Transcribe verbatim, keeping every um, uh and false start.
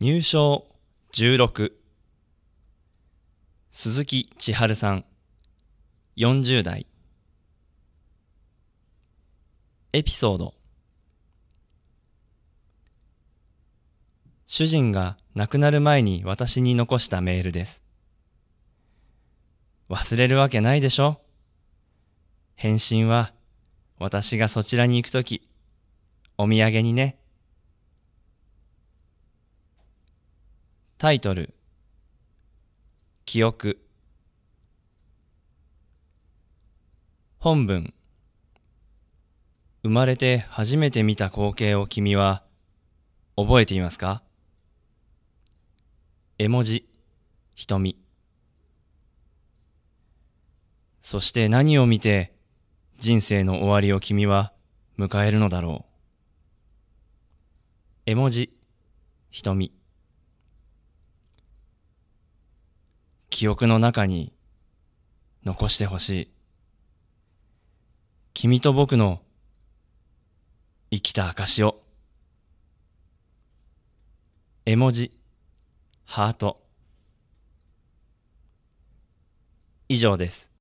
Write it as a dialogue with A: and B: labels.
A: 入賞じゅうろく、鈴木千春さん、よんじゅう代。エピソード。主人が亡くなる前に私に残したメールです。忘れるわけないでしょ。返信は私がそちらに行くとき、お土産にね。タイトル、記憶。本文。生まれて初めて見た光景を君は覚えていますか？絵文字、瞳。そして何を見て人生の終わりを君は迎えるのだろう。絵文字、瞳。記憶の中に残してほしい。君と僕の生きた証を。絵文字、ハート。以上です。